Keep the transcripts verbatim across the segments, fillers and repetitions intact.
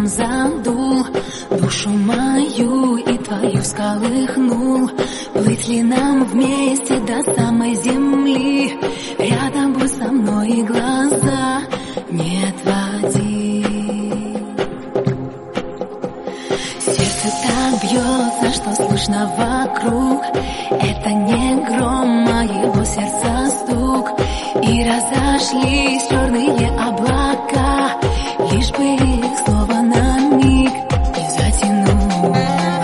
ветром задул душу мою и твою всколыхнул. Плыть ли нам вместе до самой земли? Рядом будь со мной и глаза не отводи. Сердце так бьется, что слышно вокруг. Это не гром, моего сердца стук. И разошлись черные облака, лишь бы их снова на миг не затянуло.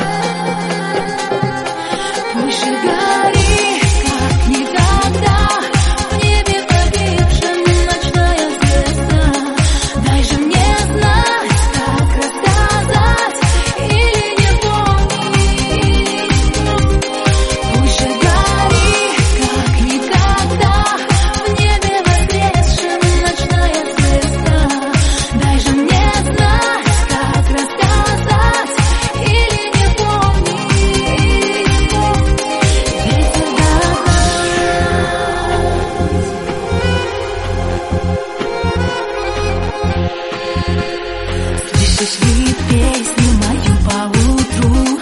Пусть же горит, как никогда, в небе погибшем ночная звезда. Дай же мне знать, как рассказать, или не помнить. Пусть же горит, как никогда, в небе воскресшем ночная звезда. Дай же мне знать, как рассказать, или не помнить, или не помнить. Ветер догнать. Слышишь ли песню мою поутру?